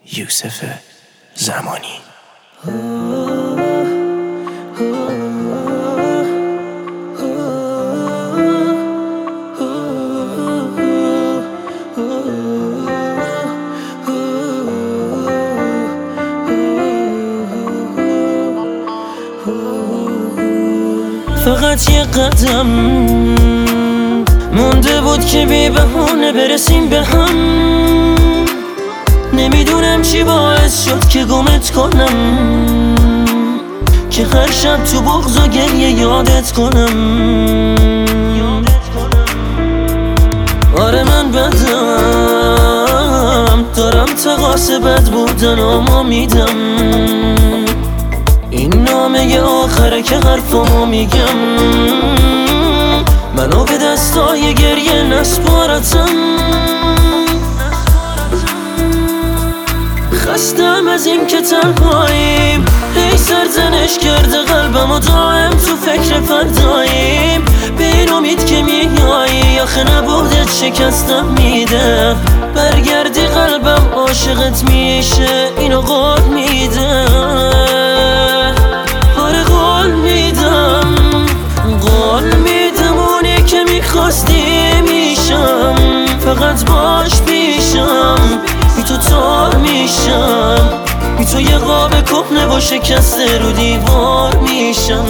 یوسف زمانی. فقط یه قدم مونده بود که بی بهونه برسیم به هم. نمیدونم چی باعث شد که گمت کنم، که هر شب تو بغض و گریه یادت کنم. آره من بدم، دارم تقاص بد بودن اما میدم. این نامه آخره که حرفامو میگم. منو به دستای گریه نسپارتم. خستم از این که تنهاییم، هی سرزنش کرده قلبم و دائم تو فکر فرداییم. به این امید که میایی، آخه نبودت شکستم میده. برگردی قلبم عاشقت میشه، اینو قول میده. آره قول میدم، قول میدم اونی که میخواستی میشم. فقط باش پیشم، بی تو تار میشم. بی تو یه قاب کهنه و شکسته رو دیوار میشم.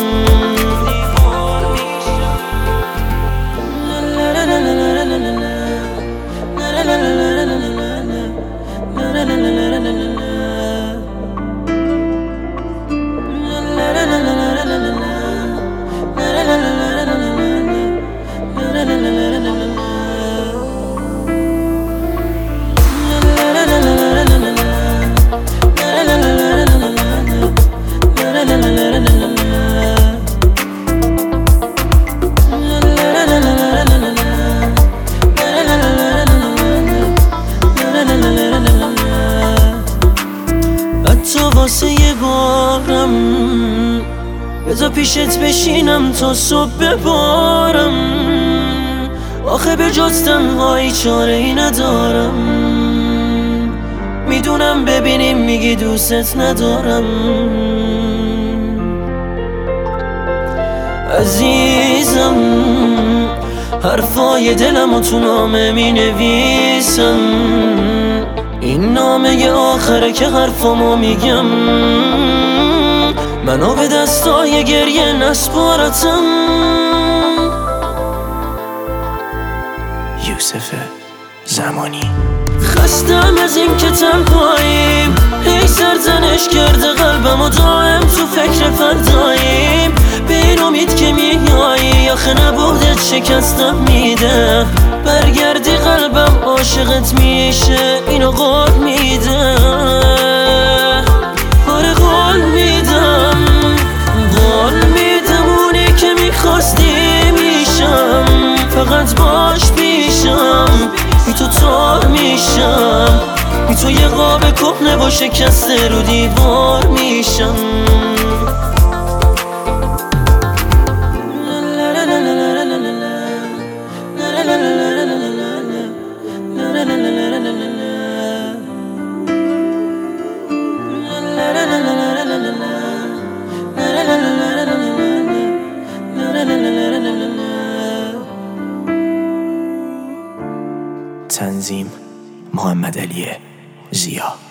تو واسه یه بارم بذار پیشت بشینم تا صبح ببارم. آخه به جز تنهایی چاره ای ندارم. میدونم ببینیم میگی دوست ندارم. عزیزم حرفای دلم و تو نامه می نویسم. این نامه آخره که حرفامو میگم. منو به دستای گریه نسپارتم. یوسف زمانی. خستم از این که تنهاییم، هی سرزنش کرده قلبم و دائم تو فکر فرداییم. به این امید که میایی، آخه نبودت شکستم میده. برگردی قلبم عاشقت میشه، اینو قول میده. آره قول میدم، قول میدم اونی که میخواستی میشم. فقط باش پیشم، بی تو تار میشم. بی تو یه قاب کهنه و شکسته رو دیوار میشم. تنظیم محمد علی ضیا.